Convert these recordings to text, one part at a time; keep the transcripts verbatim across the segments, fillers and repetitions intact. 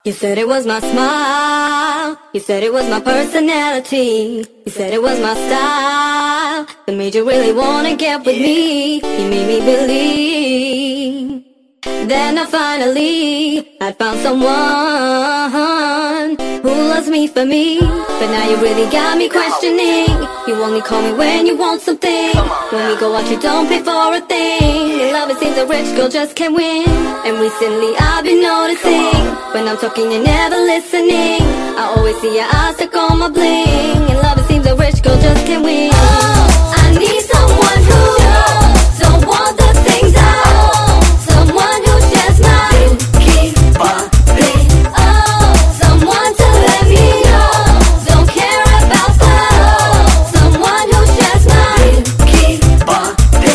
You said it was my smile, you said it was my personality, you said it was my style that made you really wanna get with me. You made me believe. Then I finally I found someone who loves me for me. But now you really got me questioning. You only call me when you want something. When we go out you don't pay for a thing. Your love, it seems a rich girl just can't win. And recently I've been noticing, when I'm talking you're never listening. I always see your eyes stuck on my bling. And love, it seems a rich girl just can't win. Oh, I need someone who don't want the things I own. Someone who shares my keep on me. Oh, someone to let me know. Don't care about the someone who shares my keep on me.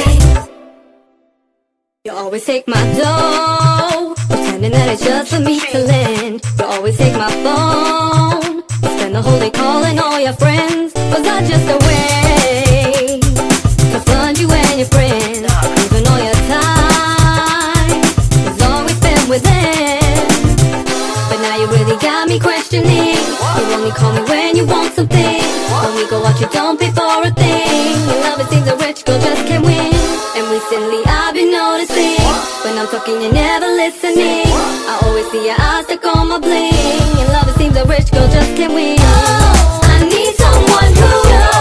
You always take my dough, pretending that it's just for me to lend. You always take my phone, you spend the whole day calling all your friends. Was that just a way to fund you and your friends? Even all your time has always been with them. But now you really got me questioning. You only call me when you want something. When we go out you don't pay for a thing. Your love, it seems a rich girl just can't win. And recently I've been noticing, when I'm talking you're never listening. I always see your eyes stuck on my bling. Your love, it seems a rich girl just can't win. Oh, I need someone who